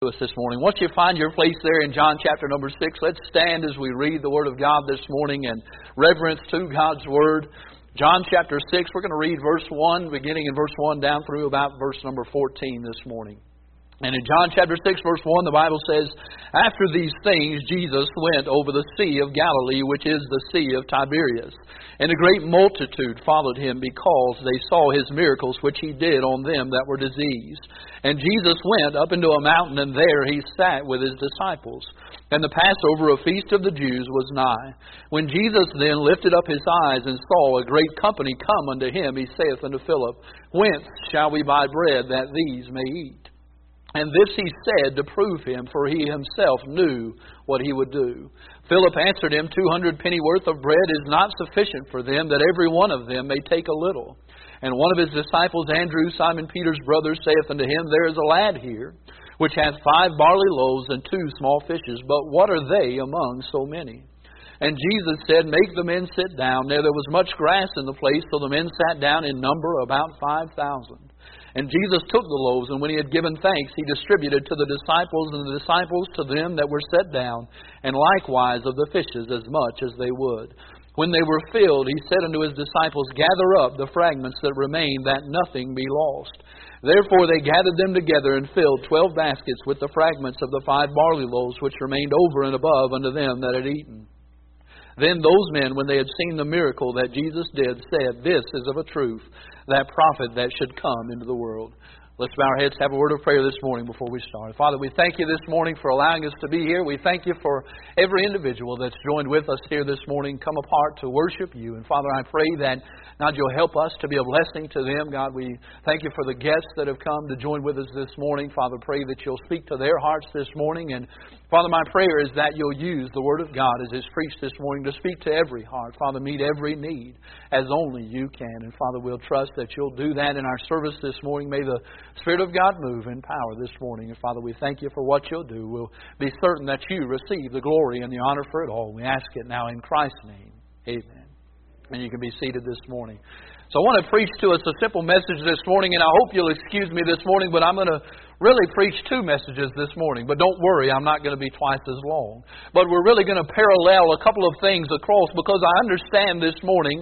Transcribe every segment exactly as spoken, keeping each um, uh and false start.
us this morning. Once you find your place there in John chapter number six, let's stand as we read the Word of God this morning in reverence to God's Word. John chapter six, we're going to read verse one, beginning in verse one down through about verse number fourteen this morning. And in John chapter six, verse one, the Bible says, "After these things Jesus went over the Sea of Galilee, which is the Sea of Tiberias. And a great multitude followed him, because they saw his miracles which he did on them that were diseased. And Jesus went up into a mountain, and there he sat with his disciples. And the Passover, a feast of the Jews, was nigh. When Jesus then lifted up his eyes and saw a great company come unto him, he saith unto Philip, Whence shall we buy bread that these may eat? And this he said to prove him, for he himself knew what he would do. Philip answered him, Two hundred penny worth of bread is not sufficient for them, that every one of them may take a little. And one of his disciples, Andrew, Simon Peter's brother, saith unto him, There is a lad here, which hath five barley loaves and two small fishes, but what are they among so many? And Jesus said, Make the men sit down. Now there was much grass in the place, so the men sat down in number about five thousand. And Jesus took the loaves, and when he had given thanks, he distributed to the disciples, and the disciples to them that were set down, and likewise of the fishes as much as they would. When they were filled, he said unto his disciples, Gather up the fragments that remain, that nothing be lost. Therefore they gathered them together, and filled twelve baskets with the fragments of the five barley loaves, which remained over and above unto them that had eaten. Then those men, when they had seen the miracle that Jesus did, said, This is of a truth, that prophet that should come into the world. Let's bow our heads, have a word of prayer this morning before we start. Father, we thank you this morning for allowing us to be here. We thank you for every individual that's joined with us here this morning, come apart to worship you. And Father, I pray that, God, you'll help us to be a blessing to them. God, we thank you for the guests that have come to join with us this morning. Father, pray that you'll speak to their hearts this morning. And Father, my prayer is that you'll use the Word of God as is preached this morning to speak to every heart. Father, meet every need as only you can. And Father, we'll trust that you'll do that in our service this morning. May the Spirit of God move in power this morning. And Father, we thank you for what you'll do. We'll be certain that you receive the glory and the honor for it all. We ask it now in Christ's name. Amen. And you can be seated this morning. So I want to preach to us a simple message this morning, and I hope you'll excuse me this morning, but I'm going to really preach two messages this morning. But don't worry, I'm not going to be twice as long. But we're really going to parallel a couple of things across, because I understand this morning,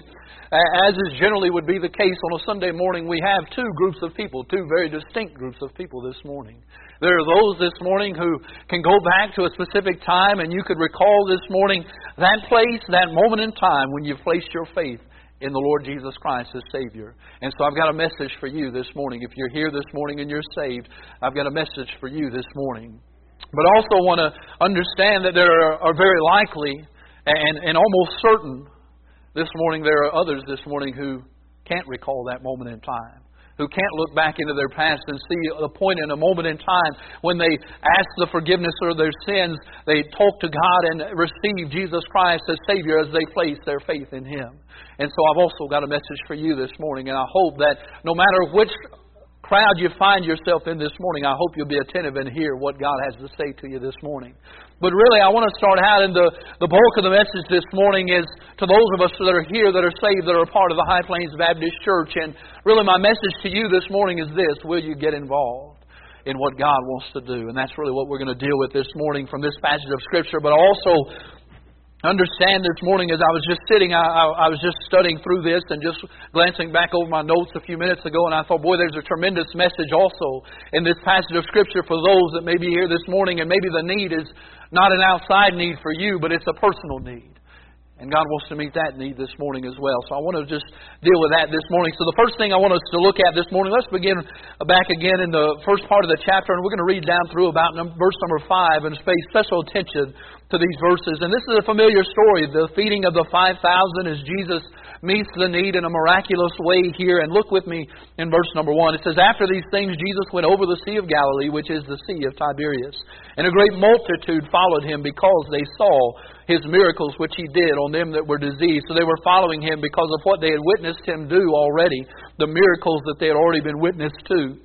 as is generally would be the case on a Sunday morning, we have two groups of people, two very distinct groups of people this morning. There are those this morning who can go back to a specific time, and you could recall this morning that place, that moment in time when you placed your faith in the Lord Jesus Christ as Savior. And so I've got a message for you this morning. If you're here this morning and you're saved, I've got a message for you this morning. But I also want to understand that there are, are very likely and, and almost certain this morning there are others this morning who can't recall that moment in time, who can't look back into their past and see a point in a moment in time when they asked the forgiveness of their sins, they talked to God and received Jesus Christ as Savior as they placed their faith in Him. And so I've also got a message for you this morning, and I hope that no matter which crowd you find yourself in this morning, I hope you'll be attentive and hear what God has to say to you this morning. But really, I want to start out, and the, the bulk of the message this morning is to those of us that are here, that are saved, that are part of the High Plains Baptist Church. And really, my message to you this morning is this: will you get involved in what God wants to do? And that's really what we're going to deal with this morning from this passage of Scripture. But also understand this morning, as I was just sitting, I, I, I was just studying through this and just glancing back over my notes a few minutes ago, and I thought, boy, there's a tremendous message also in this passage of Scripture for those that may be here this morning, and maybe the need is not an outside need for you, but it's a personal need. And God wants to meet that need this morning as well. So I want to just deal with that this morning. So the first thing I want us to look at this morning, let's begin back again in the first part of the chapter, and we're going to read down through about verse number five and pay special attention to these verses. And this is a familiar story, the feeding of the five thousand, as Jesus meets the need in a miraculous way here. And look with me in verse number one. It says, After these things Jesus went over the Sea of Galilee, which is the Sea of Tiberias. And a great multitude followed him, because they saw His miracles which He did on them that were diseased. So they were following Him because of what they had witnessed Him do already, the miracles that they had already been witness to.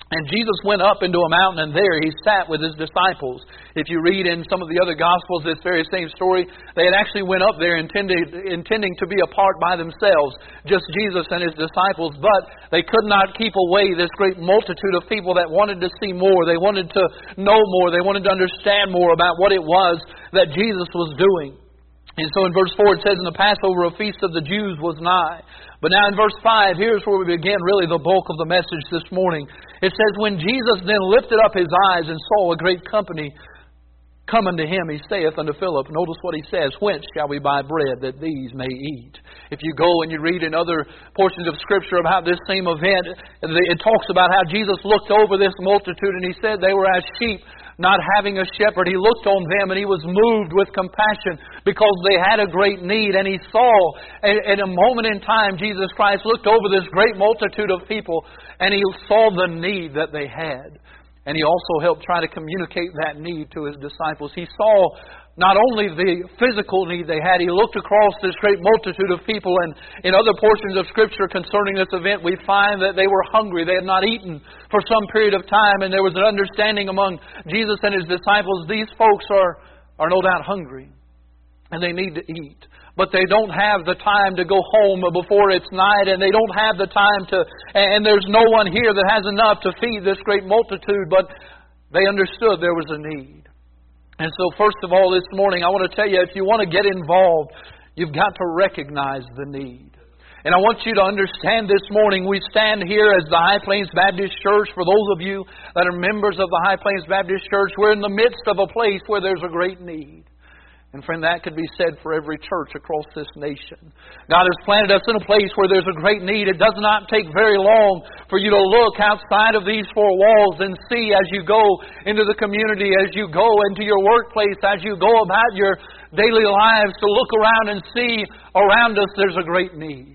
And Jesus went up into a mountain, and there He sat with His disciples. If you read in some of the other Gospels this very same story, they had actually went up there intended, intending to be apart by themselves, just Jesus and His disciples. But they could not keep away this great multitude of people that wanted to see more. They wanted to know more. They wanted to understand more about what it was that Jesus was doing. And so in verse four it says, "In the Passover, a feast of the Jews was nigh." But now in verse five, here's where we begin really the bulk of the message this morning. It says, "When Jesus then lifted up His eyes and saw a great company come unto Him, He saith unto Philip," notice what He says, "Whence shall we buy bread that these may eat?" If you go and you read in other portions of Scripture about this same event, it talks about how Jesus looked over this multitude and He said they were as sheep not having a shepherd. He looked on them and He was moved with compassion because they had a great need. And He saw, in a moment in time, Jesus Christ looked over this great multitude of people and He saw the need that they had. And He also helped try to communicate that need to His disciples. He saw not only the physical need they had, He looked across this great multitude of people, and in other portions of Scripture concerning this event, we find that they were hungry. They had not eaten for some period of time, and there was an understanding among Jesus and His disciples, these folks are, are no doubt hungry, and they need to eat. But they don't have the time to go home before it's night, and they don't have the time to, and there's no one here that has enough to feed this great multitude, but they understood there was a need. And so first of all this morning, I want to tell you, if you want to get involved, you've got to recognize the need. And I want you to understand this morning, we stand here as the High Plains Baptist Church. For those of you that are members of the High Plains Baptist Church, we're in the midst of a place where there's a great need. And friend, that could be said for every church across this nation. God has planted us in a place where there's a great need. It does not take very long for you to look outside of these four walls and see as you go into the community, as you go into your workplace, as you go about your daily lives, to look around and see around us there's a great need.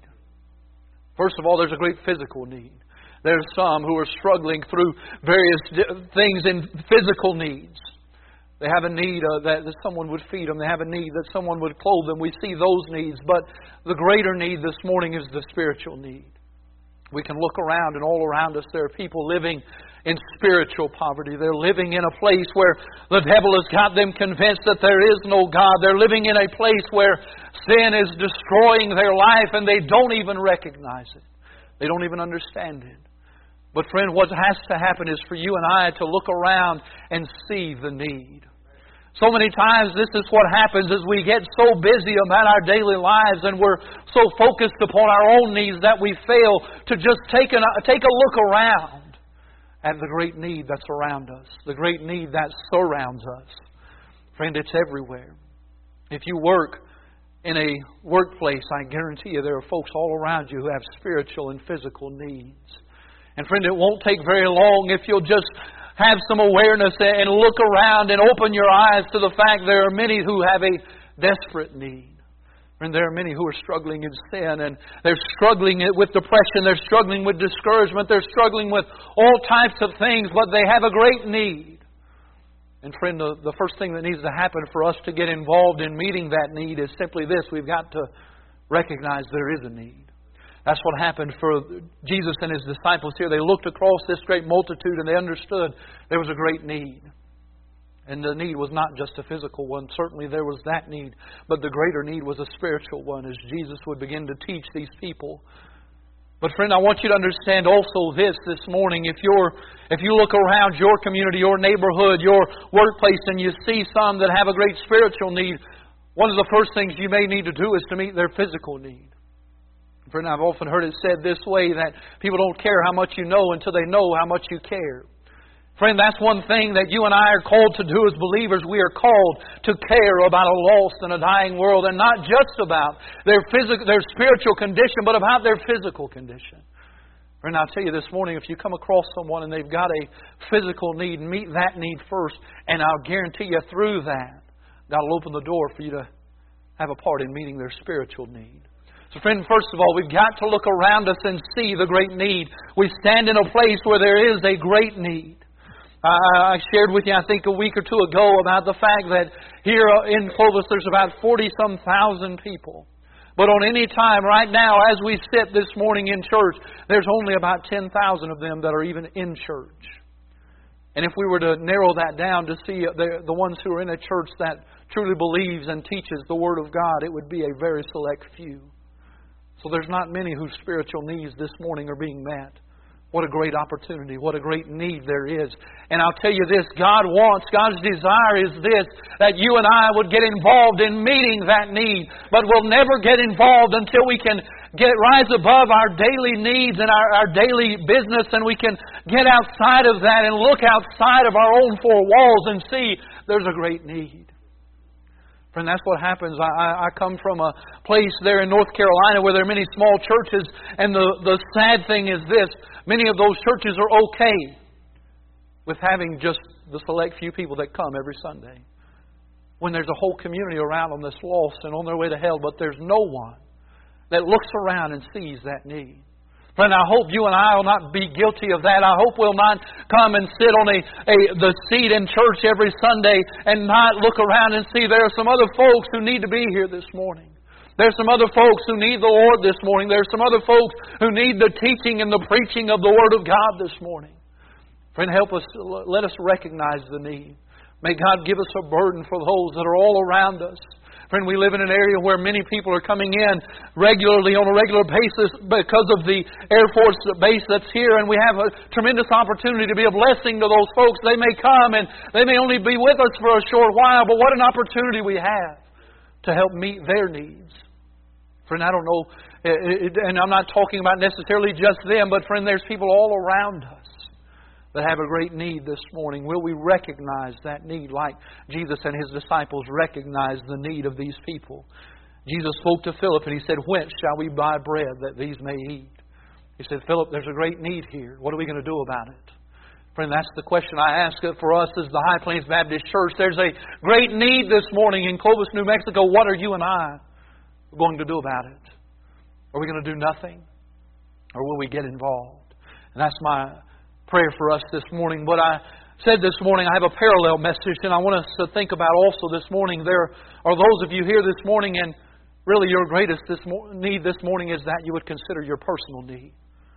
First of all, there's a great physical need. There's some who are struggling through various things in physical needs. They have a need uh, that, that someone would feed them. They have a need that someone would clothe them. We see those needs. But the greater need this morning is the spiritual need. We can look around, and all around us there are people living in spiritual poverty. They're living in a place where the devil has got them convinced that there is no God. They're living in a place where sin is destroying their life, and they don't even recognize it. They don't even understand it. But friend, what has to happen is for you and I to look around and see the need. So many times this is what happens as we get so busy about our daily lives and we're so focused upon our own needs that we fail to just take, an, take a look around at the great need that's around us, the great need that surrounds us. Friend, it's everywhere. If you work in a workplace, I guarantee you there are folks all around you who have spiritual and physical needs. And friend, it won't take very long if you'll just have some awareness and look around and open your eyes to the fact there are many who have a desperate need. And there are many who are struggling in sin, and they're struggling with depression, they're struggling with discouragement, they're struggling with all types of things, but they have a great need. And friend, the, the first thing that needs to happen for us to get involved in meeting that need is simply this: we've got to recognize there is a need. That's what happened for Jesus and His disciples here. They looked across this great multitude and they understood there was a great need. And the need was not just a physical one. Certainly there was that need. But the greater need was a spiritual one as Jesus would begin to teach these people. But friend, I want you to understand also this this morning. If you're, if you look around your community, your neighborhood, your workplace, and you see some that have a great spiritual need, one of the first things you may need to do is to meet their physical need. Friend, I've often heard it said this way, that people don't care how much you know until they know how much you care. Friend, that's one thing that you and I are called to do as believers. We are called to care about a lost and a dying world, and not just about their physical, their spiritual condition, but about their physical condition. Friend, I'll tell you this morning, if you come across someone and they've got a physical need, meet that need first, and I'll guarantee you through that, God will open the door for you to have a part in meeting their spiritual need. So friend, first of all, we've got to look around us and see the great need. We stand in a place where there is a great need. I shared with you, I think, a week or two ago about the fact that here in Clovis there's about forty-some thousand people. But on any time, right now, as we sit this morning in church, there's only about ten thousand of them that are even in church. And if we were to narrow that down to see the, the ones who are in a church that truly believes and teaches the Word of God, it would be a very select few. So there's not many whose spiritual needs this morning are being met. What a great opportunity. What a great need there is. And I'll tell you this, God wants, God's desire is this, that you and I would get involved in meeting that need. But we'll never get involved until we can get rise above our daily needs and our, our daily business, and we can get outside of that and look outside of our own four walls and see there's a great need. Friend, that's what happens. I, I come from a place there in North Carolina where there are many small churches, and the, the sad thing is this, many of those churches are okay with having just the select few people that come every Sunday. When there's a whole community around them that's lost and on their way to hell, but there's no one that looks around and sees that need. Friend, I hope you and I will not be guilty of that. I hope we'll not come and sit on a, a the seat in church every Sunday and not look around and see there are some other folks who need to be here this morning. There's some other folks who need the Lord this morning. There's some other folks who need the teaching and the preaching of the Word of God this morning. Friend, help us, let us recognize the need. May God give us a burden for those that are all around us. Friend, we live in an area where many people are coming in regularly on a regular basis because of the Air Force base that's here, and we have a tremendous opportunity to be a blessing to those folks. They may come and they may only be with us for a short while, but what an opportunity we have to help meet their needs. Friend, I don't know, and I'm not talking about necessarily just them, but friend, there's people all around us that have a great need this morning. Will we recognize that need like Jesus and His disciples recognized the need of these people? Jesus spoke to Philip and He said, "Whence shall we buy bread that these may eat?" He said, "Philip, there's a great need here. What are we going to do about it?" Friend, that's the question I ask for us as the High Plains Baptist Church. There's a great need this morning in Clovis, New Mexico. What are you and I going to do about it? Are we going to do nothing? Or will we get involved? And that's my prayer for us this morning. What I said this morning, I have a parallel message, and I want us to think about also this morning. There are those of you here this morning, and really your greatest this mo- need this morning is that you would consider your personal need.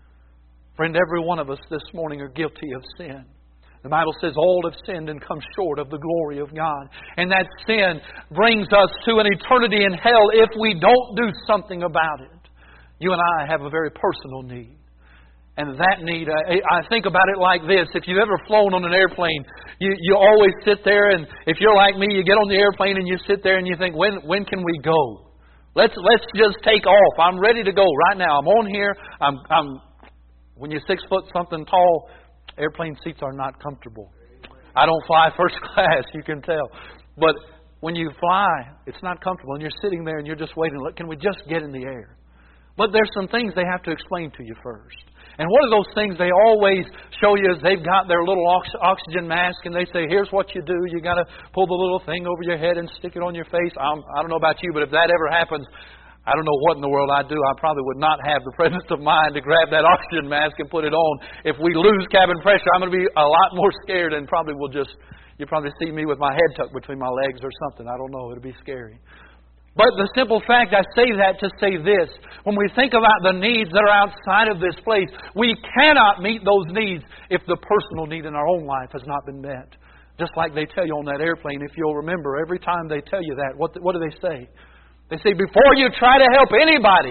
Friend, every one of us this morning are guilty of sin. The Bible says all have sinned and come short of the glory of God. And that sin brings us to an eternity in hell if we don't do something about it. You and I have a very personal need. And that need, I, I think about it like this. If you've ever flown on an airplane, you, you always sit there, and if you're like me, you get on the airplane and you sit there and you think, when when can we go? Let's let's just take off. I'm ready to go right now. I'm on here. I'm I'm when you're six foot something tall, airplane seats are not comfortable. I don't fly first class, you can tell. But when you fly, it's not comfortable, and you're sitting there and you're just waiting. Look, can we just get in the air? But there's some things they have to explain to you first. And one of those things they always show you is they've got their little ox- oxygen mask, and they say, here's what you do. You got to pull the little thing over your head and stick it on your face. I'm, I don't know about you, but if that ever happens, I don't know what in the world I'd do. I probably would not have the presence of mind to grab that oxygen mask and put it on. If we lose cabin pressure, I'm going to be a lot more scared, and probably will just, you'll probably see me with my head tucked between my legs or something. I don't know. It'll be scary. But the simple fact, I say that to say this. When we think about the needs that are outside of this place, we cannot meet those needs if the personal need in our own life has not been met. Just like they tell you on that airplane, if you'll remember, every time they tell you that, what, what do they say? They say, before you try to help anybody,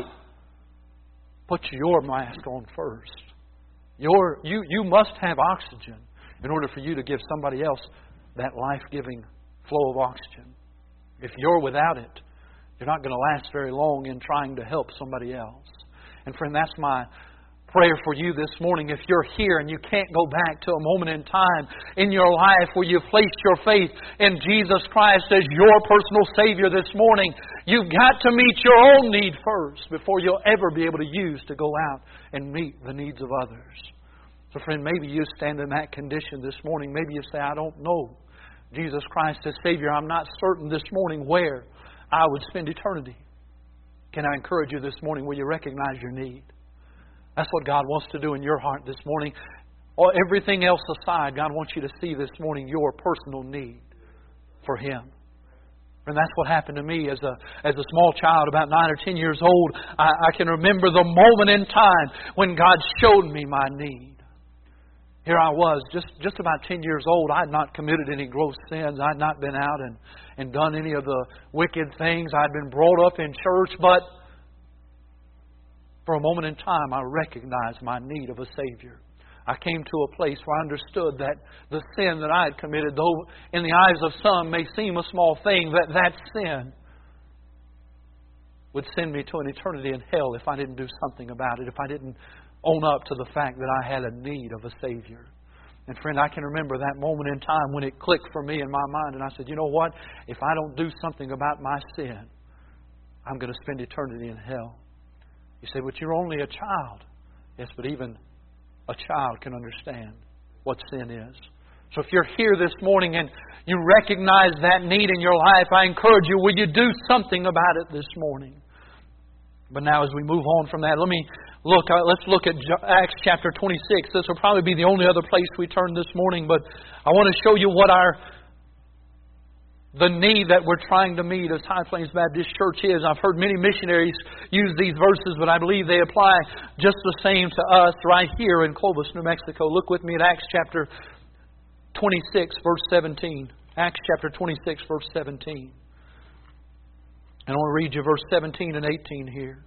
put your mask on first. Your, you, you must have oxygen in order for you to give somebody else that life-giving flow of oxygen. If you're without it, you're not going to last very long in trying to help somebody else. And friend, that's my prayer for you this morning. If you're here and you can't go back to a moment in time in your life where you've placed your faith in Jesus Christ as your personal Savior this morning, you've got to meet your own need first before you'll ever be able to use to go out and meet the needs of others. So friend, maybe you stand in that condition this morning. Maybe you say, I don't know Jesus Christ as Savior. I'm not certain this morning where I would spend eternity. Can I encourage you this morning? Will you recognize your need? That's what God wants to do in your heart this morning. Or everything else aside, God wants you to see this morning your personal need for Him. And that's what happened to me as a as a small child, about nine or ten years old. I, I can remember the moment in time when God showed me my need. Here I was, just, just about ten years old. I had not committed any gross sins. I had not been out and, and done any of the wicked things. I had been brought up in church, but for a moment in time, I recognized my need of a Savior. I came to a place where I understood that the sin that I had committed, though in the eyes of some may seem a small thing, that that sin would send me to an eternity in hell if I didn't do something about it, if I didn't own up to the fact that I had a need of a Savior. And friend, I can remember that moment in time when it clicked for me in my mind, and I said, you know what? If I don't do something about my sin, I'm going to spend eternity in hell. You say, but you're only a child. Yes, but even a child can understand what sin is. So if you're here this morning and you recognize that need in your life, I encourage you, will you do something about it this morning? But now as we move on from that, let me look, uh, let's look at Acts chapter twenty-six. This will probably be the only other place we turn this morning, but I want to show you what our the need that we're trying to meet as High Plains Baptist Church is. I've heard many missionaries use these verses, but I believe they apply just the same to us right here in Clovis, New Mexico. Look with me at Acts chapter twenty-six, verse seventeen. Acts chapter twenty-six, verse seventeen. And I want to read you verse seventeen and eighteen here.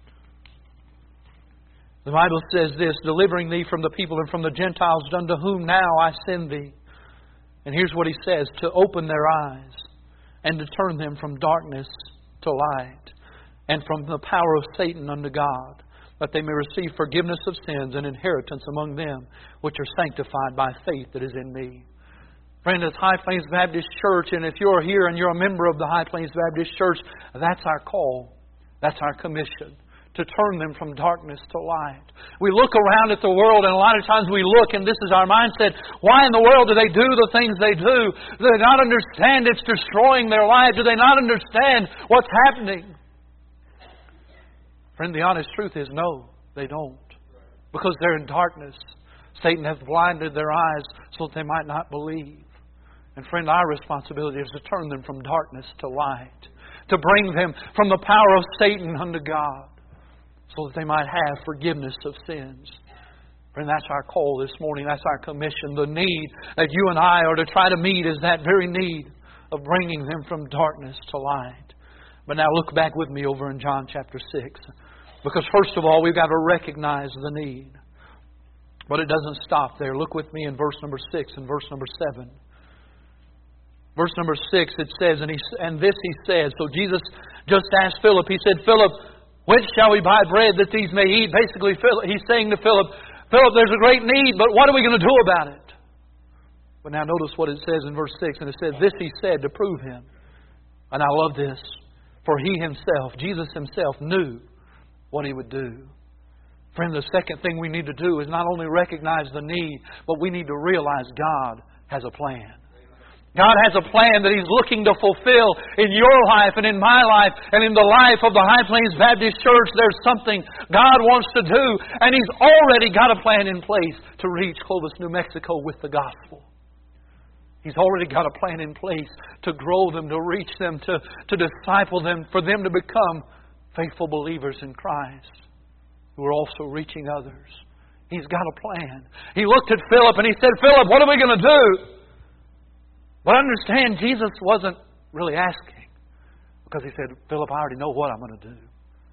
The Bible says this, delivering thee from the people and from the Gentiles, unto whom now I send thee. And here's what he says, to open their eyes and to turn them from darkness to light and from the power of Satan unto God, that they may receive forgiveness of sins and inheritance among them which are sanctified by faith that is in me. Friend, it's High Plains Baptist Church, and if you're here and you're a member of the High Plains Baptist Church, that's our call. That's our commission. To turn them from darkness to light. We look around at the world, and a lot of times we look, and this is our mindset, why in the world do they do the things they do? Do they not understand it's destroying their lives? Do they not understand what's happening? Friend, the honest truth is no, they don't. Because they're in darkness. Satan has blinded their eyes so that they might not believe. And friend, our responsibility is to turn them from darkness to light. To bring them from the power of Satan unto God, so that they might have forgiveness of sins. Friend, that's our call this morning. That's our commission. The need that you and I are to try to meet is that very need of bringing them from darkness to light. But now look back with me over in John chapter six. Because first of all, we've got to recognize the need. But it doesn't stop there. Look with me in verse number six and verse number seven. Verse number six, it says, and, he, and this he said. So Jesus just asked Philip. He said, Philip, whence shall we buy bread that these may eat? Basically, he's saying to Philip, Philip, there's a great need, but what are we going to do about it? But now notice what it says in verse six. And it says, this he said to prove him. And I love this. For he himself, Jesus himself, knew what he would do. Friend, the second thing we need to do is not only recognize the need, but we need to realize God has a plan. God has a plan that He's looking to fulfill in your life and in my life and in the life of the High Plains Baptist Church. There's something God wants to do, and He's already got a plan in place to reach Clovis, New Mexico with the gospel. He's already got a plan in place to grow them, to reach them, to, to disciple them, for them to become faithful believers in Christ who are also reaching others. He's got a plan. He looked at Philip and He said, Philip, what are we going to do? But understand, Jesus wasn't really asking, because He said, Philip, I already know what I'm going to do.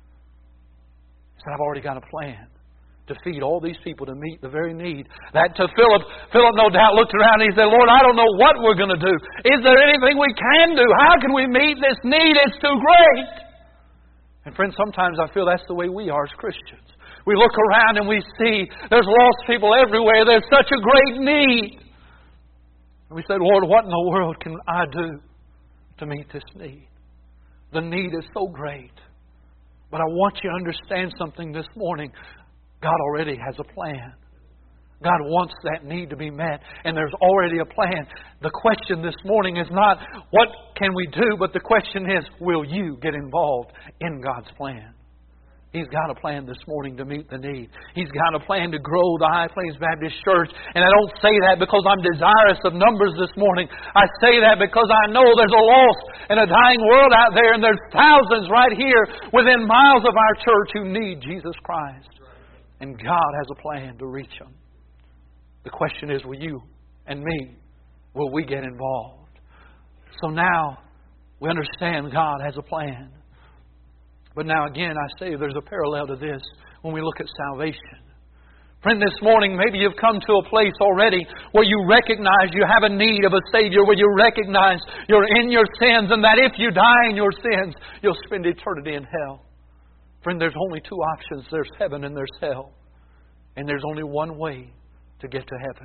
He said, I've already got a plan to feed all these people, to meet the very need. That to Philip, Philip no doubt looked around and he said, Lord, I don't know what we're going to do. Is there anything we can do? How can we meet this need? It's too great. And friends, sometimes I feel that's the way we are as Christians. We look around and we see there's lost people everywhere. There's such a great need. And we said, Lord, what in the world can I do to meet this need? The need is so great. But I want you to understand something this morning. God already has a plan. God wants that need to be met. And there's already a plan. The question this morning is not, what can we do? But the question is, will you get involved in God's plan? He's got a plan this morning to meet the need. He's got a plan to grow the High Plains Baptist Church. And I don't say that because I'm desirous of numbers this morning. I say that because I know there's a lost and a dying world out there, and there's thousands right here within miles of our church who need Jesus Christ. And God has a plan to reach them. The question is, will you and me, will we get involved? So now we understand God has a plan. But now again, I say there's a parallel to this when we look at salvation. Friend, this morning maybe you've come to a place already where you recognize you have a need of a Savior, where you recognize you're in your sins, and that if you die in your sins, you'll spend eternity in hell. Friend, there's only two options. There's heaven and there's hell. And there's only one way to get to heaven.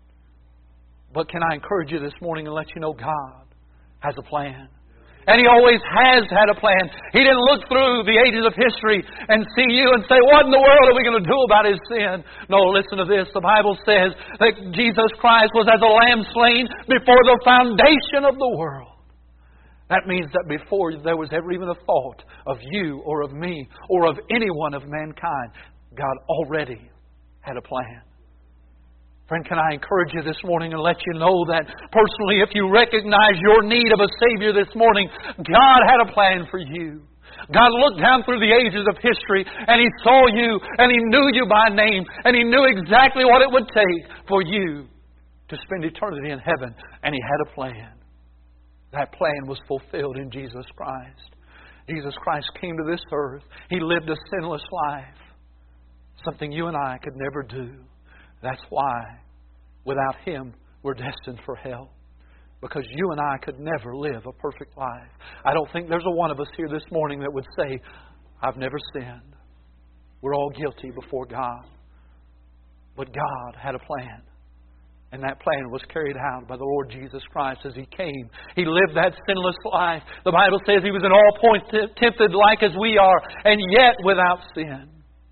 But can I encourage you this morning and let you know God has a plan. And He always has had a plan. He didn't look through the ages of history and see you and say, what in the world are we going to do about his sin? No, listen to this. The Bible says that Jesus Christ was as a lamb slain before the foundation of the world. That means that before there was ever even a thought of you or of me or of anyone of mankind, God already had a plan. Friend, can I encourage you this morning and let you know that personally, if you recognize your need of a Savior this morning, God had a plan for you. God looked down through the ages of history and He saw you and He knew you by name and He knew exactly what it would take for you to spend eternity in heaven. And He had a plan. That plan was fulfilled in Jesus Christ. Jesus Christ came to this earth. He lived a sinless life. Something you and I could never do. That's why, without Him, we're destined for hell. Because you and I could never live a perfect life. I don't think there's a one of us here this morning that would say, I've never sinned. We're all guilty before God. But God had a plan. And that plan was carried out by the Lord Jesus Christ as He came. He lived that sinless life. The Bible says He was in all points tempted like as we are, and yet without sin.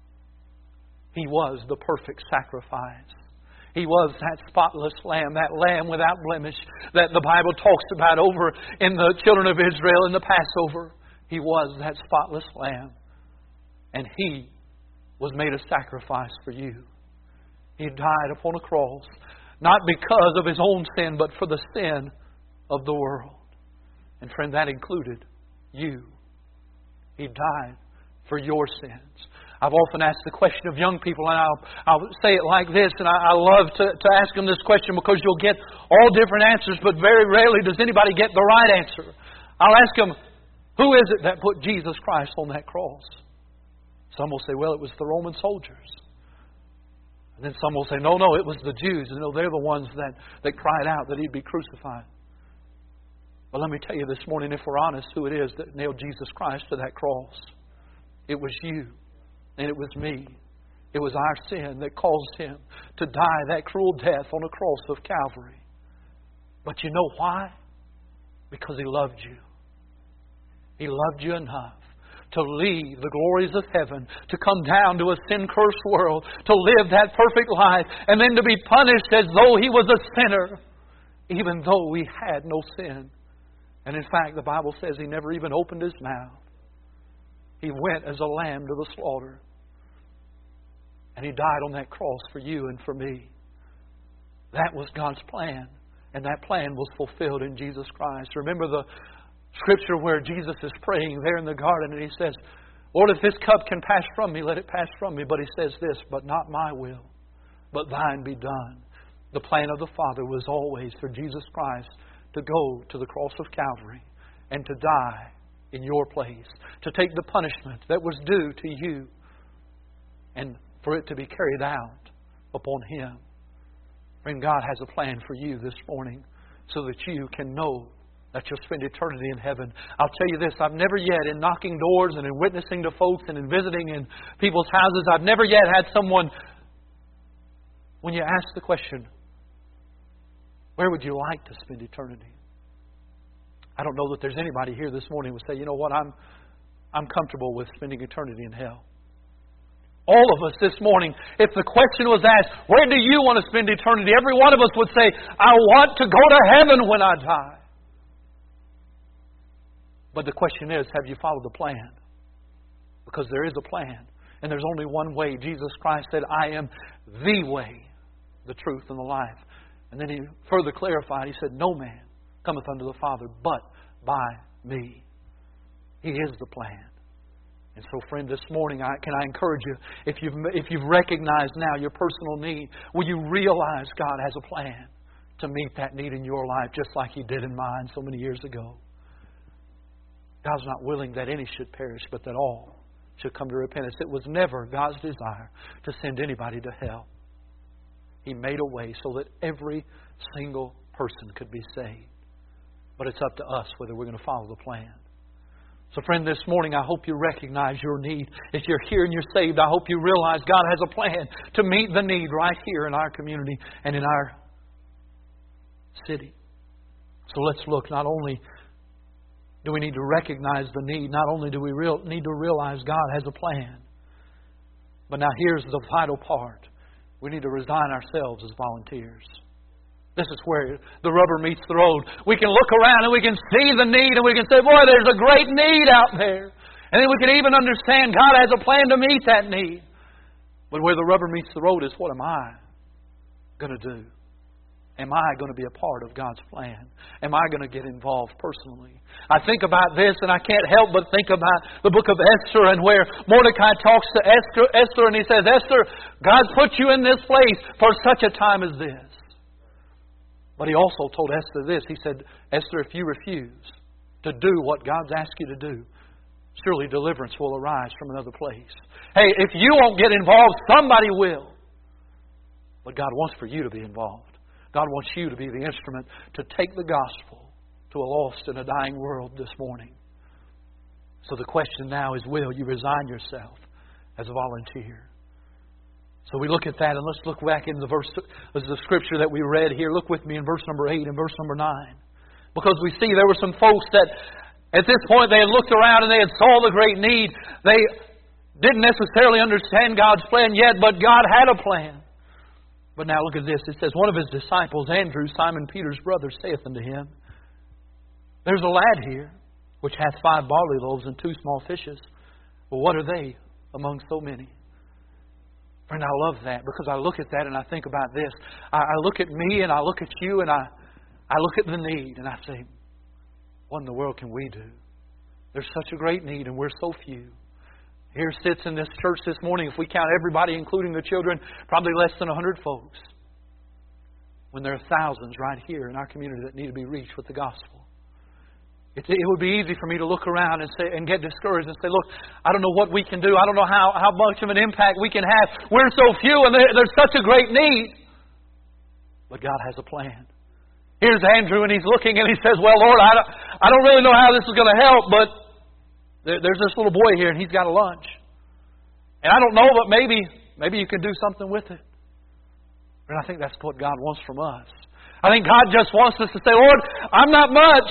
He was the perfect sacrifice. He was that spotless lamb, that lamb without blemish that the Bible talks about over in the children of Israel in the Passover. He was that spotless lamb. And He was made a sacrifice for you. He died upon a cross, not because of His own sin, but for the sin of the world. And friend, that included you. He died for your sins. I've often asked the question of young people, and I'll, I'll say it like this, and I, I love to, to ask them this question because you'll get all different answers, but very rarely does anybody get the right answer. I'll ask them, who is it that put Jesus Christ on that cross? Some will say, well, it was the Roman soldiers. And then some will say, no, no, it was the Jews. You know, they're the ones that, that cried out that He'd be crucified. But let me tell you this morning, if we're honest, who it is that nailed Jesus Christ to that cross. It was you. And it was me. It was our sin that caused Him to die that cruel death on a cross of Calvary. But you know why? Because He loved you. He loved you enough to leave the glories of heaven, to come down to a sin-cursed world, to live that perfect life, and then to be punished as though He was a sinner, even though He had no sin. And in fact, the Bible says He never even opened His mouth. He went as a lamb to the slaughter. And He died on that cross for you and for me. That was God's plan. And that plan was fulfilled in Jesus Christ. Remember the scripture where Jesus is praying there in the garden and He says, Lord, if this cup can pass from me, let it pass from me. But He says this, but not my will, but Thine be done. The plan of the Father was always for Jesus Christ to go to the cross of Calvary and to die in your place, to take the punishment that was due to you and for it to be carried out upon Him. Friend, God has a plan for you this morning so that you can know that you'll spend eternity in heaven. I'll tell you this, I've never yet, in knocking doors and in witnessing to folks and in visiting in people's houses, I've never yet had someone, when you ask the question, where would you like to spend eternity? I don't know that there's anybody here this morning who would say, you know what, I'm, I'm comfortable with spending eternity in hell. All of us this morning, if the question was asked, where do you want to spend eternity? Every one of us would say, I want to go to heaven when I die. But the question is, have you followed the plan? Because there is a plan. And there's only one way. Jesus Christ said, I am the way, the truth, and the life. And then He further clarified, He said, no man cometh unto the Father but by me. He is the plan. And so, friend, this morning, I, can I encourage you, if you've, if you've recognized now your personal need, will you realize God has a plan to meet that need in your life just like He did in mine so many years ago? God's not willing that any should perish, but that all should come to repentance. It was never God's desire to send anybody to hell. He made a way so that every single person could be saved. But it's up to us whether we're going to follow the plan. So friend, this morning I hope you recognize your need. If you're here and you're saved, I hope you realize God has a plan to meet the need right here in our community and in our city. So let's look. Not only do we need to recognize the need, not only do we real, need to realize God has a plan, but now here's the vital part. We need to resign ourselves as volunteers. This is where the rubber meets the road. We can look around and we can see the need and we can say, boy, there's a great need out there. And then we can even understand God has a plan to meet that need. But where the rubber meets the road is, what am I going to do? Am I going to be a part of God's plan? Am I going to get involved personally? I think about this and I can't help but think about the book of Esther, and where Mordecai talks to Esther, Esther and he says, Esther, God put you in this place for such a time as this. But he also told Esther this. He said, Esther, if you refuse to do what God's asked you to do, surely deliverance will arise from another place. Hey, if you won't get involved, somebody will. But God wants for you to be involved. God wants you to be the instrument to take the gospel to a lost and a dying world this morning. So the question now is, will you resign yourself as a volunteer? So we look at that, and let's look back in the verse, the scripture that we read here. Look with me in verse number eight and verse number nine. Because we see there were some folks that at this point they had looked around and they had saw the great need. They didn't necessarily understand God's plan yet, but God had a plan. But now look at this. It says, one of His disciples, Andrew, Simon Peter's brother, saith unto Him, there's a lad here which hath five barley loaves and two small fishes. Well, what are they among so many? Friend, I love that, because I look at that and I think about this. I, I look at me and I look at you and I, I look at the need and I say, what in the world can we do? There's such a great need and we're so few. Here sits in this church this morning, if we count everybody, including the children, probably less than a hundred folks. When there are thousands right here in our community that need to be reached with the gospel. It, it would be easy for me to look around and say and get discouraged and say, look, I don't know what we can do. I don't know how, how much of an impact we can have. We're so few and there, there's such a great need. But God has a plan. Here's Andrew and he's looking and he says, well, Lord, I don't, I don't really know how this is going to help, but there, there's this little boy here and he's got a lunch. And I don't know, but maybe, maybe you can do something with it. And I think that's what God wants from us. I think God just wants us to say, Lord, I'm not much.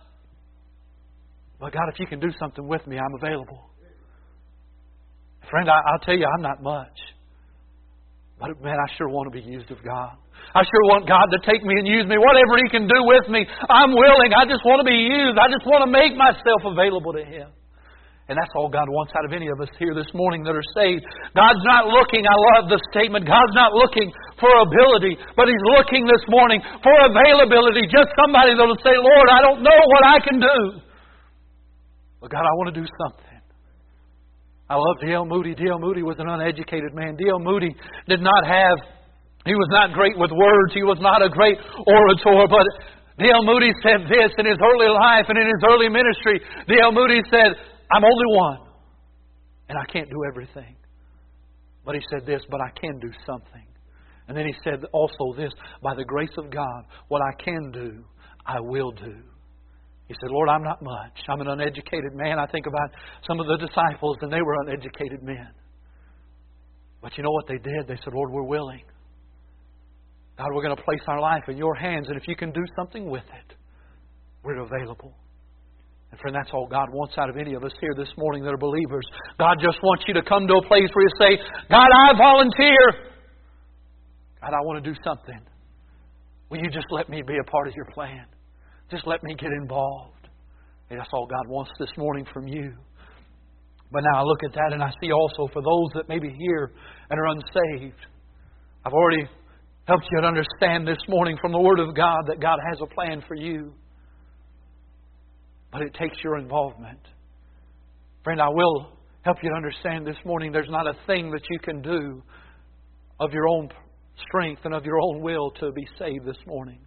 But God, if you can do something with me, I'm available. Friend, I, I'll tell you, I'm not much. But man, I sure want to be used of God. I sure want God to take me and use me. Whatever He can do with me, I'm willing. I just want to be used. I just want to make myself available to Him. And that's all God wants out of any of us here this morning that are saved. God's not looking, I love the statement, God's not looking for ability, but He's looking this morning for availability. Just somebody that will say, Lord, I don't know what I can do. But God, I want to do something. I love D L Moody. D L Moody was an uneducated man. D L Moody did not have, he was not great with words. He was not a great orator. But D L Moody said this in his early life and in his early ministry. D L Moody said, I'm only one. And I can't do everything. But he said this, but I can do something. And then he said also this, by the grace of God, what I can do, I will do. He said, Lord, I'm not much. I'm an uneducated man. I think about some of the disciples, and they were uneducated men. But you know what they did? They said, Lord, we're willing. God, we're going to place our life in your hands, and if you can do something with it, we're available. And friend, that's all God wants out of any of us here this morning that are believers. God just wants you to come to a place where you say, God, I volunteer. God, I want to do something. Will you just let me be a part of your plan? Just let me get involved. And that's all God wants this morning from you. But now I look at that and I see also for those that may be here and are unsaved, I've already helped you to understand this morning from the Word of God that God has a plan for you. But it takes your involvement. Friend, I will help you to understand this morning there's not a thing that you can do of your own strength and of your own will to be saved this morning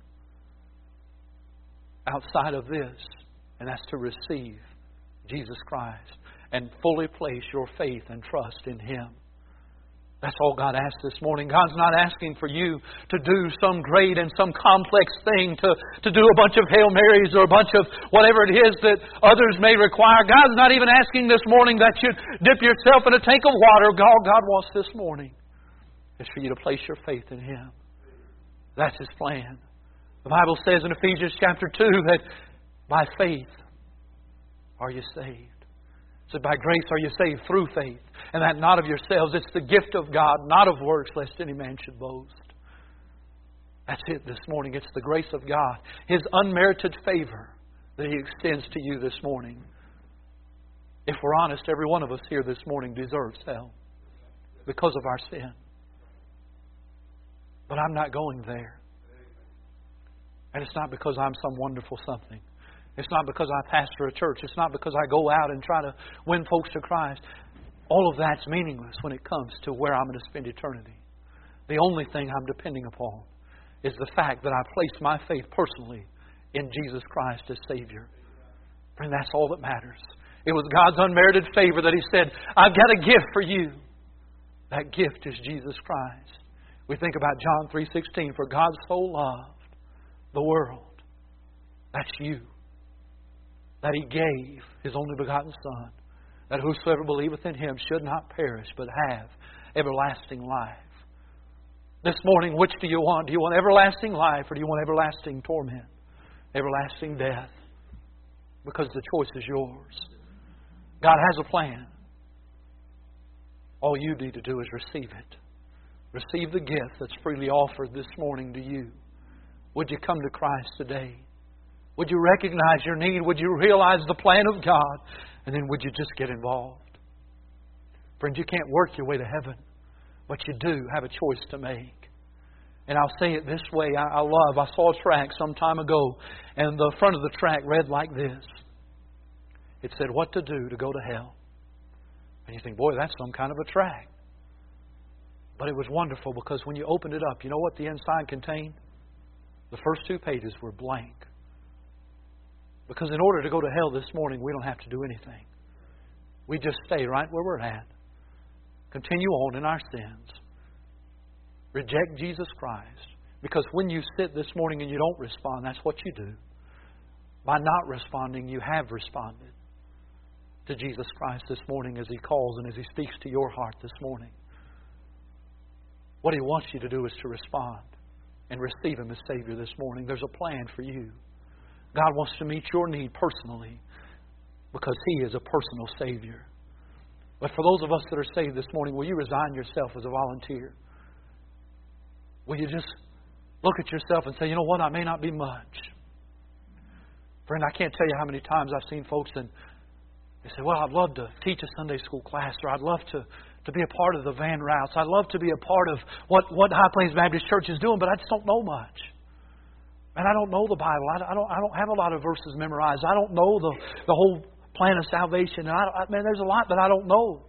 outside of this, and that's to receive Jesus Christ and fully place your faith and trust in Him. That's all God asks this morning. God's not asking for you to do some great and some complex thing, to, to do a bunch of Hail Marys or a bunch of whatever it is that others may require. God's not even asking this morning that you dip yourself in a tank of water. All God wants this morning is for you to place your faith in Him. That's His plan. The Bible says in Ephesians chapter two that by faith are you saved. It says, by grace are you saved through faith, and that not of yourselves. It's the gift of God, not of works, lest any man should boast. That's it this morning. It's the grace of God, His unmerited favor that He extends to you this morning. If we're honest, every one of us here this morning deserves hell because of our sin. But I'm not going there. And it's not because I'm some wonderful something. It's not because I pastor a church. It's not because I go out and try to win folks to Christ. All of that's meaningless when it comes to where I'm going to spend eternity. The only thing I'm depending upon is the fact that I place my faith personally in Jesus Christ as Savior. Friend, that's all that matters. It was God's unmerited favor that He said, I've got a gift for you. That gift is Jesus Christ. We think about John three sixteen, for God so loved the world. That's you. That He gave His only begotten Son, that whosoever believeth in Him should not perish, but have everlasting life. This morning, which do you want? Do you want everlasting life, or do you want everlasting torment? Everlasting death? Because the choice is yours. God has a plan. All you need to do is receive it. Receive the gift that's freely offered this morning to you. Would you come to Christ today? Would you recognize your need? Would you realize the plan of God? And then would you just get involved? Friends, you can't work your way to heaven, but you do have a choice to make. And I'll say it this way. I, I love, I saw a tract some time ago, and the front of the tract read like this. It said, what to do to go to hell. And you think, boy, that's some kind of a tract. But it was wonderful because when you opened it up, you know what the inside contained? The first two pages were blank. Because in order to go to hell this morning, we don't have to do anything. We just stay right where we're at. Continue on in our sins. Reject Jesus Christ. Because when you sit this morning and you don't respond, that's what you do. By not responding, you have responded to Jesus Christ this morning as He calls and as He speaks to your heart this morning. What He wants you to do is to respond and receive Him as Savior this morning. There's a plan for you. God wants to meet your need personally because He is a personal Savior. But for those of us that are saved this morning, will you resign yourself as a volunteer? Will you just look at yourself and say, you know what, I may not be much. Friend, I can't tell you how many times I've seen folks and they say, well, I'd love to teach a Sunday school class, or I'd love to, to be a part of the van routes. I'd love to be a part of what, what High Plains Baptist Church is doing, but I just don't know much. And I don't know the Bible. I don't, I don't have a lot of verses memorized. I don't know the, the whole plan of salvation. And I, I, man, there's a lot that I don't know.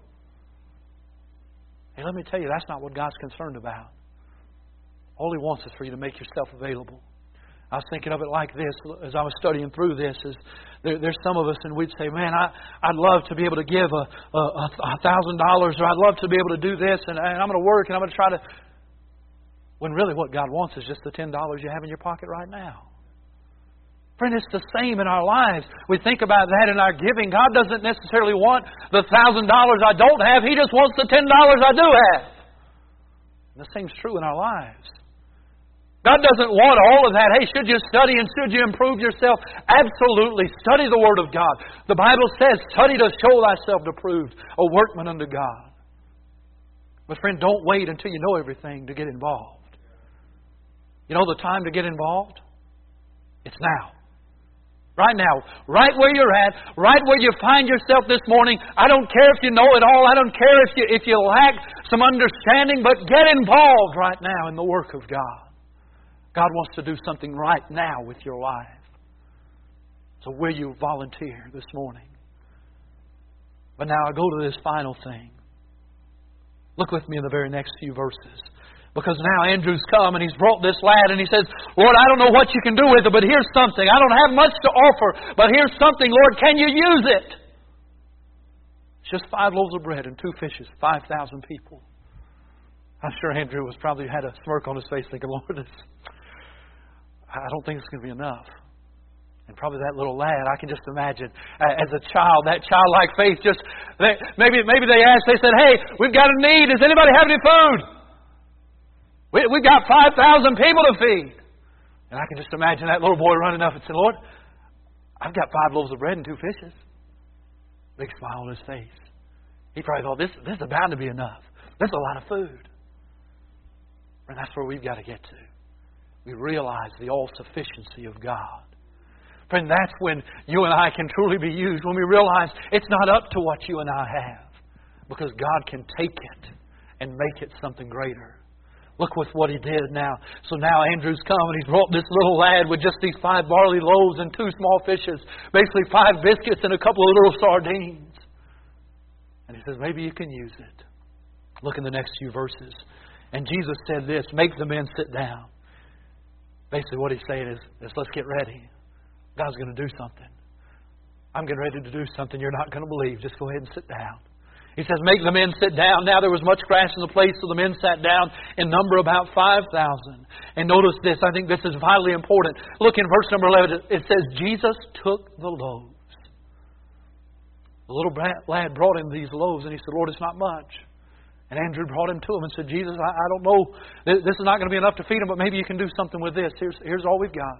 Hey, let me tell you, that's not what God's concerned about. All He wants is for you to make yourself available. I was thinking of it like this as I was studying through this. Is there, there's some of us, and we'd say, man, I, I'd love to be able to give a, a, a thousand dollars, or I'd love to be able to do this, and, and I'm going to work, and I'm going to try to... When really what God wants is just the ten dollars you have in your pocket right now. Friend, it's the same in our lives. We think about that in our giving. God doesn't necessarily want the one thousand dollars I don't have. He just wants the ten dollars I do have. And the same's true in our lives. God doesn't want all of that. Hey, should you study and should you improve yourself? Absolutely. Study the Word of God. The Bible says, study to show thyself approved, a workman unto God. But friend, don't wait until you know everything to get involved. You know the time to get involved? It's now. Right now, right where you're at, right where you find yourself this morning. I don't care if you know it all. I don't care if you, if you lack some understanding, but get involved right now in the work of God. God wants to do something right now with your life. So will you volunteer this morning? But now I go to this final thing. Look with me in the very next few verses. Because now Andrew's come and he's brought this lad and he says, Lord, I don't know what you can do with it, but here's something. I don't have much to offer, but here's something. Lord, can you use it? It's just five loaves of bread and two fishes, five thousand people. I'm sure Andrew was probably had a smirk on his face thinking, Lord, this, I don't think it's going to be enough. And probably that little lad, I can just imagine, as a child, that childlike faith, just they, maybe maybe they asked, they said, hey, we've got a need. Does anybody have any food? We, we've got five thousand people to feed. And I can just imagine that little boy running up and saying, Lord, I've got five loaves of bread and two fishes. Big smile on his face. He probably thought, this, this is bound to be enough. This is a lot of food. And that's where we've got to get to. We realize the all-sufficiency of God. Friend, that's when you and I can truly be used. When we realize it's not up to what you and I have. Because God can take it and make it something greater. Look with what He did now. So now Andrew's come and he's brought this little lad with just these five barley loaves and two small fishes. Basically five biscuits and a couple of little sardines. And he says, maybe you can use it. Look in the next few verses. And Jesus said this, make the men sit down. Basically what He's saying is, is let's get ready. God's going to do something. I'm getting ready to do something you're not going to believe. Just go ahead and sit down. He says, make the men sit down. Now there was much grass in the place, so the men sat down, in number about five thousand. And notice this, I think this is vitally important. Look in verse number eleven. It says, Jesus took the loaves. The little lad brought him these loaves, and he said, Lord, it's not much. And Andrew brought him to him and said, Jesus, I, I don't know. This is not going to be enough to feed them, but maybe you can do something with this. Here's, here's all we've got.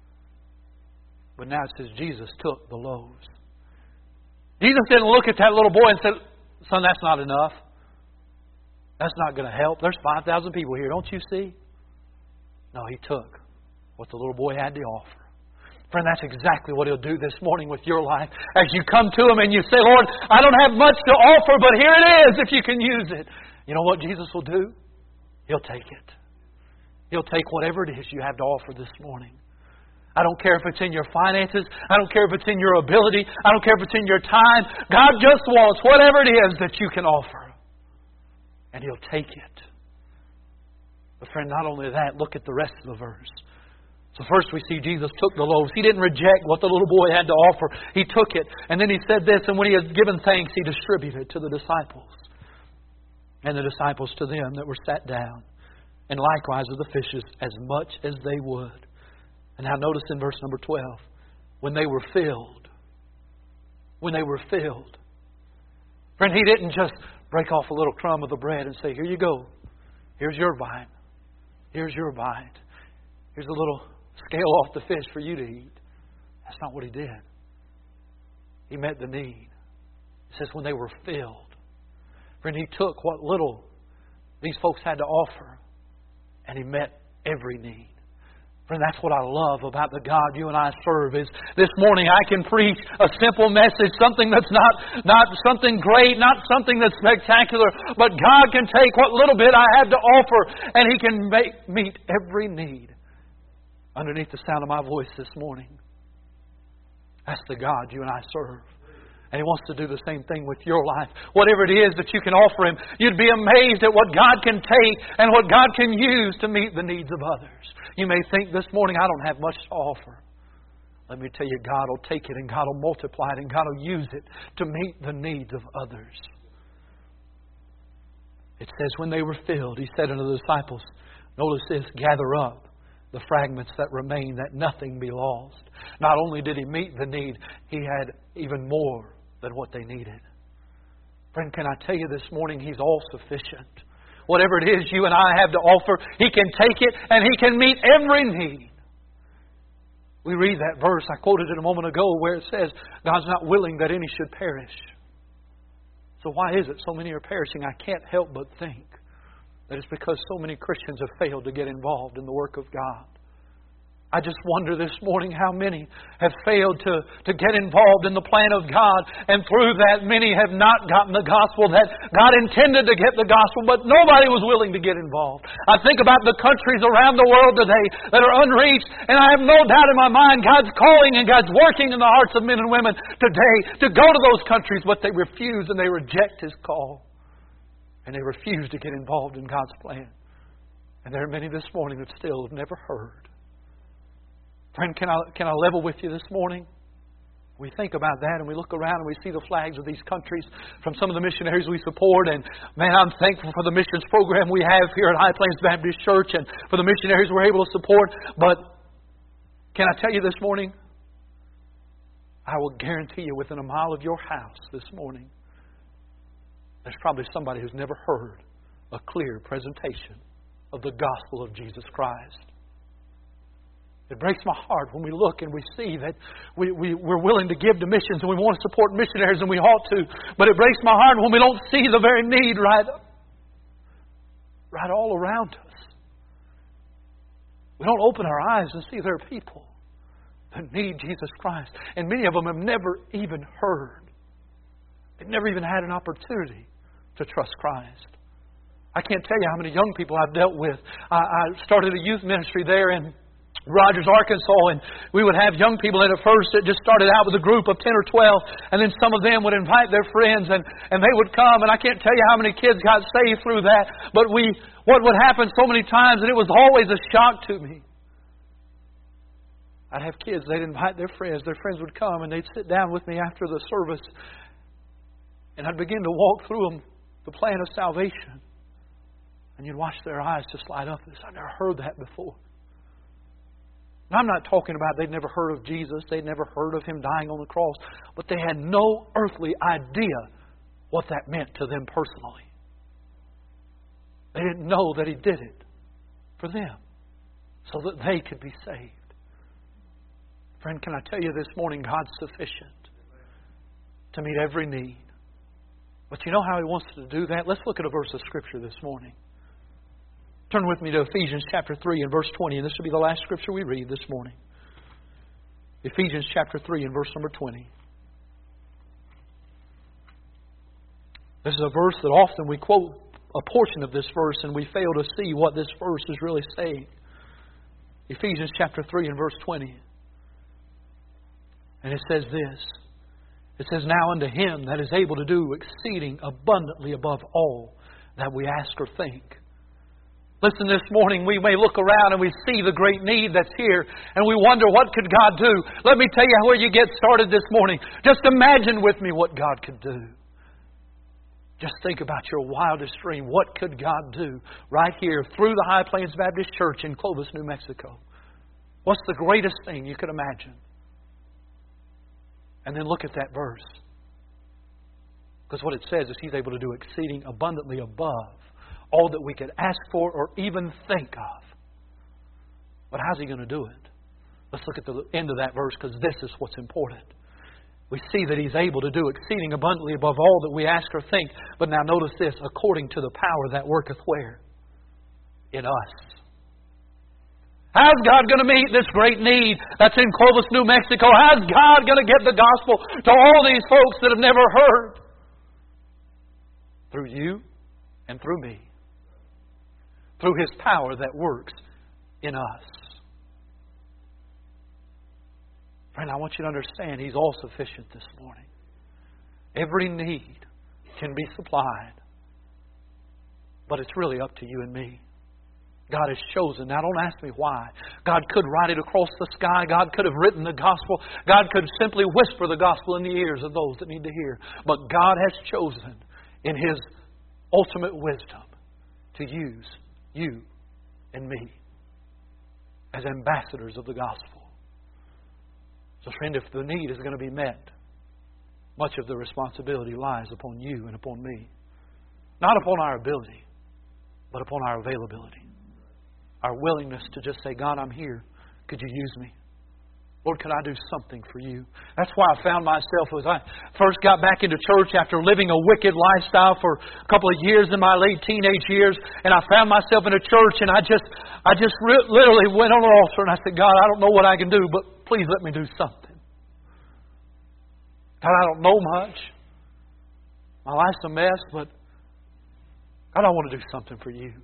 But now it says, Jesus took the loaves. Jesus didn't look at that little boy and said, Son, that's not enough. That's not going to help. There's five thousand people here, don't you see? No, He took what the little boy had to offer. Friend, that's exactly what He'll do this morning with your life. As you come to Him and you say, Lord, I don't have much to offer, but here it is if you can use it. You know what Jesus will do? He'll take it. He'll take whatever it is you have to offer this morning. I don't care if it's in your finances. I don't care if it's in your ability. I don't care if it's in your time. God just wants whatever it is that you can offer. And He'll take it. But friend, not only that, look at the rest of the verse. So first we see Jesus took the loaves. He didn't reject what the little boy had to offer. He took it. And then He said this, and when He had given thanks, He distributed it to the disciples. And the disciples to them that were sat down. And likewise of the fishes, as much as they would. And now notice in verse number twelve, when they were filled, when they were filled. Friend, He didn't just break off a little crumb of the bread and say, here you go. Here's your bite. Here's your bite. Here's a little scale off the fish for you to eat. That's not what He did. He met the need. It says when they were filled. Friend, He took what little these folks had to offer and He met every need. Friend, that's what I love about the God you and I serve is this morning I can preach a simple message, something that's not, not something great, not something that's spectacular, but God can take what little bit I have to offer and He can make, meet every need underneath the sound of my voice this morning. That's the God you and I serve. And He wants to do the same thing with your life. Whatever it is that you can offer Him, you'd be amazed at what God can take and what God can use to meet the needs of others. You may think this morning, I don't have much to offer. Let me tell you, God will take it and God will multiply it and God will use it to meet the needs of others. It says, when they were filled, He said unto the disciples, notice this, gather up the fragments that remain, that nothing be lost. Not only did He meet the need, He had even more than what they needed. Friend, can I tell you this morning, He's all sufficient. Whatever it is you and I have to offer, He can take it and He can meet every need. We read that verse, I quoted it a moment ago, where it says, God's not willing that any should perish. So why is it so many are perishing? I can't help but think that it's because so many Christians have failed to get involved in the work of God. I just wonder this morning how many have failed to, to get involved in the plan of God. And through that, many have not gotten the gospel that God intended to get the gospel, but nobody was willing to get involved. I think about the countries around the world today that are unreached, and I have no doubt in my mind God's calling and God's working in the hearts of men and women today to go to those countries, but they refuse and they reject His call. And they refuse to get involved in God's plan. And there are many this morning that still have never heard. Friend, can I, can I level with you this morning? We think about that and we look around and we see the flags of these countries from some of the missionaries we support. And man, I'm thankful for the missions program we have here at High Plains Baptist Church and for the missionaries we're able to support. But can I tell you this morning? I will guarantee you within a mile of your house this morning, there's probably somebody who's never heard a clear presentation of the gospel of Jesus Christ. It breaks my heart when we look and we see that we, we, we're willing to give to missions and we want to support missionaries and we ought to. But it breaks my heart when we don't see the very need right, right all around us. We don't open our eyes and see there are people that need Jesus Christ. And many of them have never even heard. They've never even had an opportunity to trust Christ. I can't tell you how many young people I've dealt with. I, I started a youth ministry there in Rogers, Arkansas, and we would have young people that at first that just started out with a group of ten or twelve, and then some of them would invite their friends, and, and they would come, and I can't tell you how many kids got saved through that, but we, what would happen so many times, and it was always a shock to me. I'd have kids, they'd invite their friends, their friends would come, and they'd sit down with me after the service, and I'd begin to walk through them the plan of salvation, and you'd watch their eyes just light up, and say, I've never heard that before. Now, I'm not talking about they'd never heard of Jesus. They'd never heard of Him dying on the cross. But they had no earthly idea what that meant to them personally. They didn't know that He did it for them so that they could be saved. Friend, can I tell you this morning, God's sufficient to meet every need. But you know how He wants to do that? Let's look at a verse of Scripture this morning. Turn with me to Ephesians chapter three and verse twenty, and this will be the last scripture we read this morning. Ephesians chapter three and verse number twenty. This is a verse that often we quote a portion of this verse and we fail to see what this verse is really saying. Ephesians chapter three and verse twenty. And it says this. It says, Now unto Him that is able to do exceeding abundantly above all that we ask or think. Listen, this morning we may look around and we see the great need that's here and we wonder, what could God do? Let me tell you where you get started this morning. Just imagine with me what God could do. Just think about your wildest dream. What could God do right here through the High Plains Baptist Church in Clovis, New Mexico? What's the greatest thing you could imagine? And then look at that verse. Because what it says is He's able to do exceeding abundantly above all that we could ask for or even think of. But how's He going to do it? Let's look at the end of that verse, because this is what's important. We see that He's able to do exceeding abundantly above all that we ask or think. But now notice this, according to the power that worketh where? In us. How's God going to meet this great need that's in Clovis, New Mexico? How's God going to get the gospel to all these folks that have never heard? Through you and through me. Through His power that works in us. Friend, I want you to understand He's all sufficient this morning. Every need can be supplied. But it's really up to you and me. God has chosen. Now don't ask me why. God could write it across the sky. God could have written the gospel. God could simply whisper the gospel in the ears of those that need to hear. But God has chosen in His ultimate wisdom to use you and me as ambassadors of the gospel. So friend, if the need is going to be met, much of the responsibility lies upon you and upon me. Not upon our ability, but upon our availability. Our willingness to just say, God, I'm here. Could you use me? Lord, could I do something for You? That's why I found myself as I first got back into church after living a wicked lifestyle for a couple of years in my late teenage years, and I found myself in a church, and I just, I just re- literally went on an altar and I said, God, I don't know what I can do, but please let me do something. God, I don't know much. My life's a mess, but God, I want to do something for You.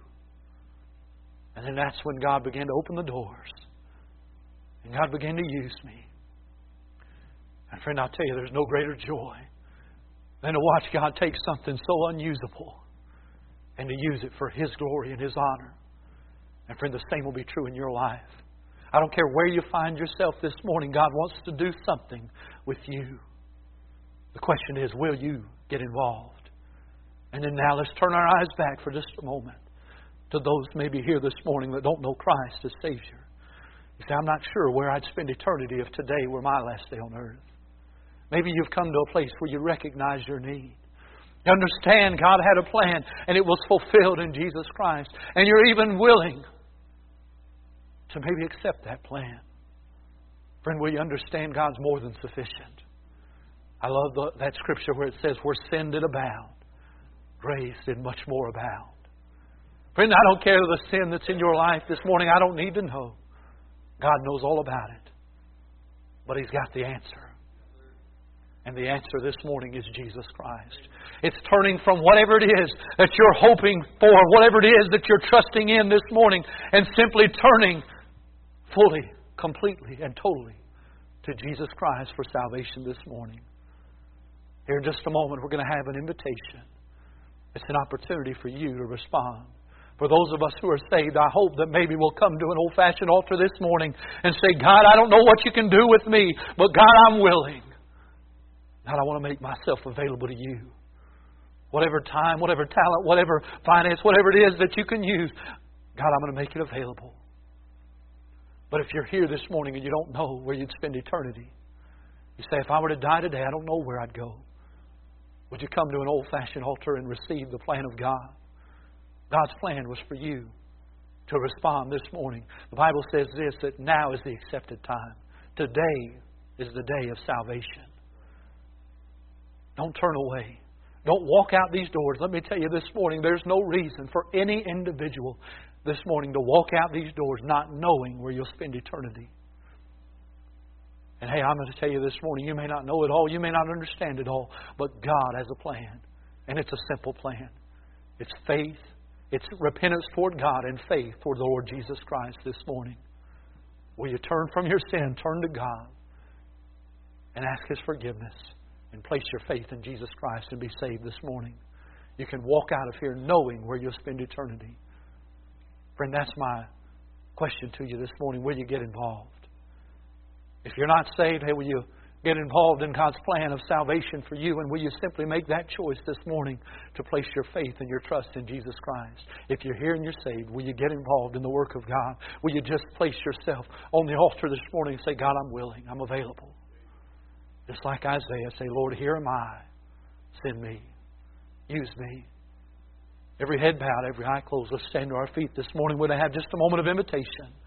And then that's when God began to open the doors. And God began to use me. And friend, I'll tell you, there's no greater joy than to watch God take something so unusable and to use it for His glory and His honor. And friend, the same will be true in your life. I don't care where you find yourself this morning, God wants to do something with you. The question is, will you get involved? And then now let's turn our eyes back for just a moment to those maybe here this morning that don't know Christ as Savior. You say, I'm not sure where I'd spend eternity if today were my last day on earth. Maybe you've come to a place where you recognize your need. You understand God had a plan and it was fulfilled in Jesus Christ. And you're even willing to maybe accept that plan. Friend, will you understand God's more than sufficient? I love the, that scripture where it says, where sin did abound, grace did much more abound. Friend, I don't care the sin that's in your life this morning. I don't need to know. God knows all about it. But He's got the answer. And the answer this morning is Jesus Christ. It's turning from whatever it is that you're hoping for, whatever it is that you're trusting in this morning, and simply turning fully, completely, and totally to Jesus Christ for salvation this morning. Here in just a moment, we're going to have an invitation. It's an opportunity for you to respond. For those of us who are saved, I hope that maybe we'll come to an old-fashioned altar this morning and say, God, I don't know what You can do with me, but God, I'm willing. God, I want to make myself available to You. Whatever time, whatever talent, whatever finance, whatever it is that You can use, God, I'm going to make it available. But if you're here this morning and you don't know where you'd spend eternity, you say, if I were to die today, I don't know where I'd go. Would you come to an old-fashioned altar and receive the plan of God? God's plan was for you to respond this morning. The Bible says this, that now is the accepted time. Today is the day of salvation. Don't turn away. Don't walk out these doors. Let me tell you this morning, there's no reason for any individual this morning to walk out these doors not knowing where you'll spend eternity. And hey, I'm going to tell you this morning, you may not know it all, you may not understand it all, but God has a plan. And it's a simple plan. It's faith. It's repentance toward God and faith toward the Lord Jesus Christ this morning. Will you turn from your sin, turn to God, and ask His forgiveness, and place your faith in Jesus Christ and be saved this morning? You can walk out of here knowing where you'll spend eternity. Friend, that's my question to you this morning. Will you get involved? If you're not saved, hey, will you get involved in God's plan of salvation for you? And will you simply make that choice this morning to place your faith and your trust in Jesus Christ? If you're here and you're saved, will you get involved in the work of God? Will you just place yourself on the altar this morning and say, God, I'm willing, I'm available. Just like Isaiah, say, Lord, here am I. Send me. Use me. Every head bowed, every eye closed. Let's stand to our feet this morning. We're going to have just a moment of invitation.